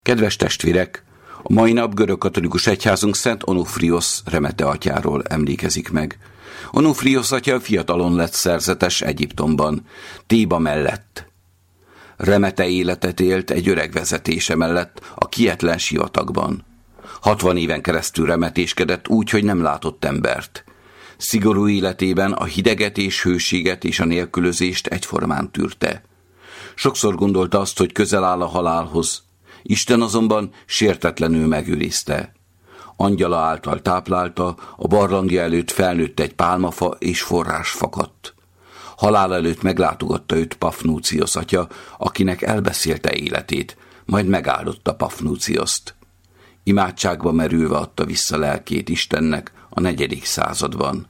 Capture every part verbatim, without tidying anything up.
Kedves testvérek, a mai nap görögkatolikus egyházunk Szent Onufriosz remete atyáról emlékezik meg. Onufriosz atya fiatalon lett szerzetes Egyiptomban, Théba mellett. Remete életet élt egy öreg vezetése mellett a kietlen sivatagban. Hatvan éven keresztül remetéskedett úgy, hogy nem látott embert. Szigorú életében a hideget és hőséget és a nélkülözést egyformán tűrte. Sokszor gondolta azt, hogy közel áll a halálhoz. Isten azonban sértetlenül megőrizte. Angyala által táplálta, a barlangja előtt felnőtt egy pálmafa és forrás fakadt. Halál előtt meglátogatta őt Pafnúciosz atya, akinek elbeszélte életét, majd megáldotta Pafnúcioszt. Imádságba merülve adta vissza lelkét Istennek a negyedik században.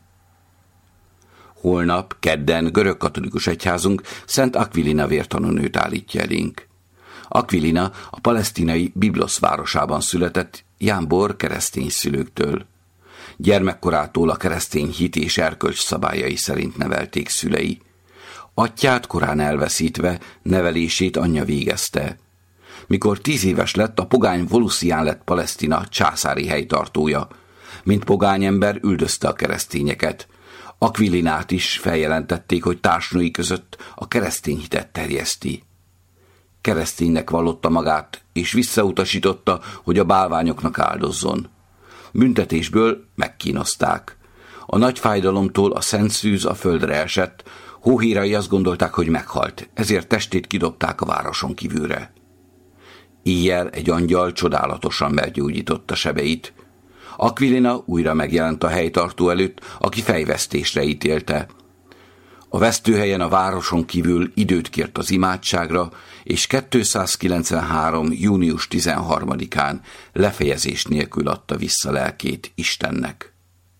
Holnap, kedden görögkatolikus egyházunk Szent Akvilina vértanúnőt állítja elénk. Akvilina a palesztinai Biblosz városában született jámbor keresztény szülőktől. Gyermekkorától a keresztény hit és erkölcs szabályai szerint nevelték szülei. Atyját korán elveszítve nevelését anyja végezte. Mikor tíz éves lett, a pogány Volusián lett Palesztina császári helytartója. Mint pogány ember üldözte a keresztényeket. Akvilinát is feljelentették, hogy társnői között a keresztény hitet terjeszti. Kereszténynek vallotta magát, és visszautasította, hogy a bálványoknak áldozzon. Büntetésből megkínozták. A nagy fájdalomtól a szent szűz a földre esett, hóhérai azt gondolták, hogy meghalt, ezért testét kidobták a városon kívülre. Éjjel egy angyal csodálatosan meggyógyította sebeit. Akvilina újra megjelent a helytartó előtt, aki fejvesztésre ítélte. A vesztőhelyen a városon kívül időt kért az imádságra, és kétszázkilencvenhárom. június tizenharmadikán lefejezés nélkül adta vissza lelkét Istennek.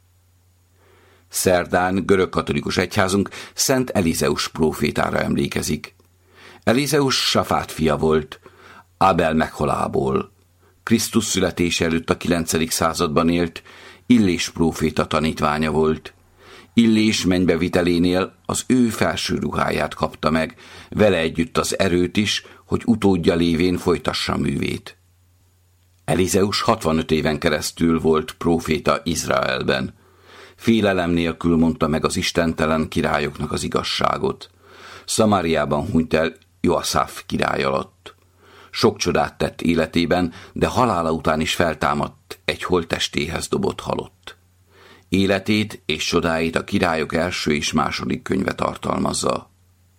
Szerdán görögkatolikus egyházunk Szent Elizeus prófétára emlékezik. Elizeus Safát fia volt, Ábel Megholából. Krisztus születése előtt a kilencedik században élt, Illés próféta tanítványa volt. Illés mennybevitelénél az ő felső ruháját kapta meg, vele együtt az erőt is, hogy utódja lévén folytassa művét. Elizeus hatvanöt éven keresztül volt próféta Izraelben. Félelem nélkül mondta meg az istentelen királyoknak az igazságot. Szamáriában hunyt el Joaszáf király alatt. Sok csodát tett életében, de halála után is feltámadt egy holttestéhez dobott halott. Életét és csodáit a királyok első és második könyve tartalmazza.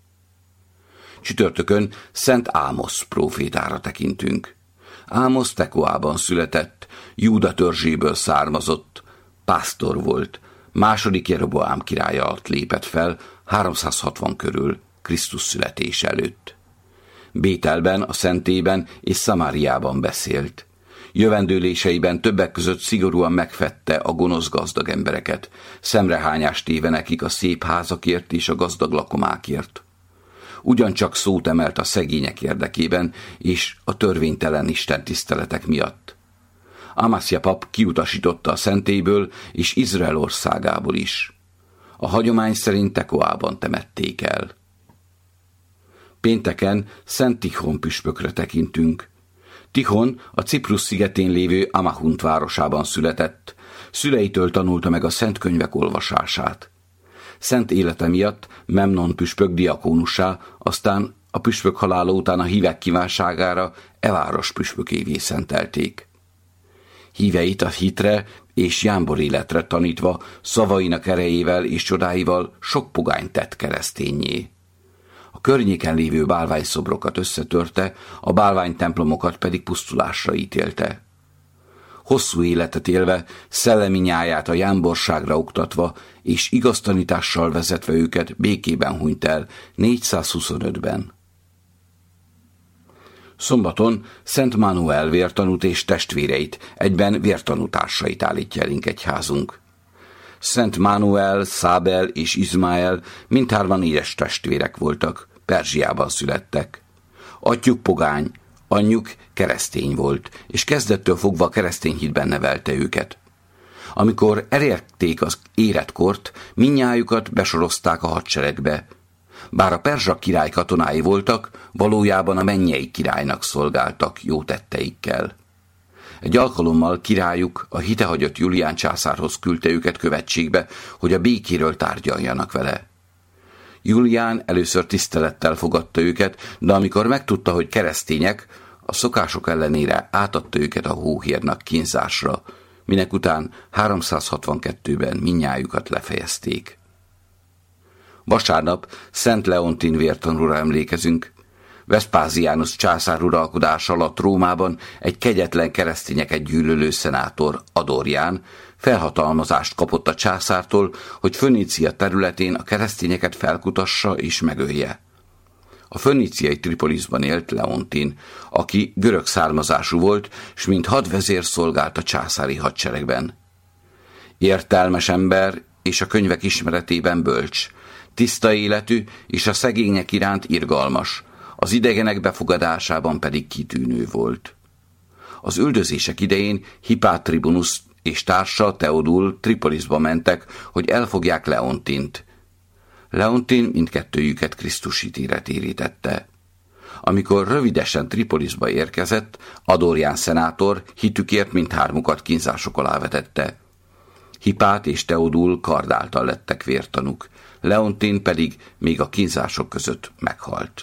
Csütörtökön Szent Ámosz prófétára tekintünk. Ámosz Tekoában született, Júda törzséből származott, pásztor volt, második Jeroboám király alatt lépett fel, háromszázhatvan körül, Krisztus születés előtt. Bételben, a szentében és Szamáriában beszélt. Jövendőléseiben többek között szigorúan megfedte a gonosz gazdag embereket, szemrehányást téve nekik a szép házakért és a gazdag lakomákért. Ugyancsak szót emelt a szegények érdekében és a törvénytelen istentiszteletek miatt. Amaszja pap kiutasította a szentélyből és Izrael országából is. A hagyomány szerint Tekoában temették el. Pénteken Szent Tichon püspökre tekintünk. Tichon a Ciprus szigetén lévő Amahunt városában született, szüleitől tanulta meg a szent könyvek olvasását. Szent élete miatt Memnon püspök diakónussá, aztán a püspök halála után a hívek kívánságára e város püspökévé szentelték. Híveit a hitre és jámbor életre tanítva, szavainak erejével és csodáival sok pogányt tett kereszténnyé. A környéken lévő bálványszobrokat összetörte, a bálványtemplomokat pedig pusztulásra ítélte. Hosszú életet élve, szellemi nyáját a jámborságra oktatva és igaz tanítással vezetve őket békében hunyt el négyszázhuszonötben. Szombaton Szent Mánuel vértanút és testvéreit, egyben vértanú társait állítja elénk egyházunk. Szent Mánuel, Szábel és Izmael mindhárman édes testvérek voltak, Perzsiában születtek. Atyjuk pogány, anyjuk keresztény volt, és kezdettől fogva a keresztény hitben nevelte őket. Amikor elérték az életkort, mindnyájukat besorozták a hadseregbe. Bár a perzsa király katonái voltak, valójában a mennyei királynak szolgáltak jó tetteikkel. Egy alkalommal királyuk a hitehagyott Julián császárhoz küldte őket követségbe, hogy a békéről tárgyaljanak vele. Julián először tisztelettel fogadta őket, de amikor megtudta, hogy keresztények, a szokások ellenére átadta őket a hóhérnak kínzásra, minek után háromszázhatvankettőben mindnyájukat lefejezték. Vasárnap Szent Leontin vértanúra emlékezünk. Vespásianus császár uralkodása alatt Rómában egy kegyetlen keresztényeket gyűlölő szenátor, Adorján, felhatalmazást kapott a császártól, hogy Fönícia területén a keresztényeket felkutassa és megölje. A föníciai Tripolisban élt Leontin, aki görög származású volt, s mint hadvezér szolgált a császári hadseregben. Értelmes ember és a könyvek ismeretében bölcs, tiszta életű és a szegények iránt irgalmas, az idegenek befogadásában pedig kitűnő volt. Az üldözések idején Hipát tribunus és társa Teodul Tripolisba mentek, hogy elfogják Leontint. Leontin mindkettőjüket Krisztus hitére térítette. Amikor rövidesen Tripolisba érkezett, Adorján szenátor hitükért mindhármukat kínzások alá vetette. Hipát és Teodul kard által lettek vértanúk, Leontin pedig még a kínzások között meghalt.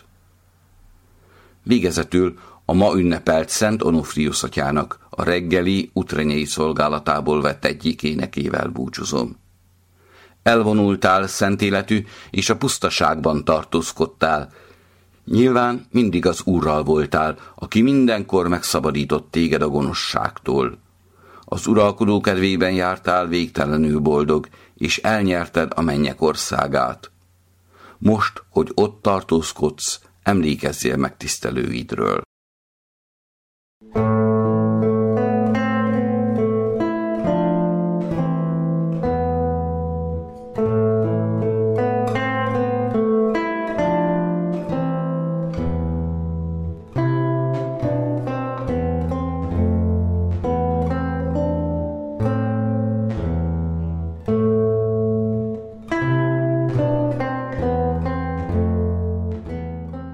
Végezetül a ma ünnepelt Szent Onufrius atyának a reggeli utrenyei szolgálatából vett egyik énekével búcsúzom. Elvonultál, szent életű, és a pusztaságban tartózkodtál. Nyilván mindig az Úrral voltál, aki mindenkor megszabadított téged a gonoszságtól. Az uralkodó kedvében jártál végtelenül boldog, és elnyerted a mennyek országát. Most, hogy ott tartózkodsz, emlékezzél meg tisztelőidről.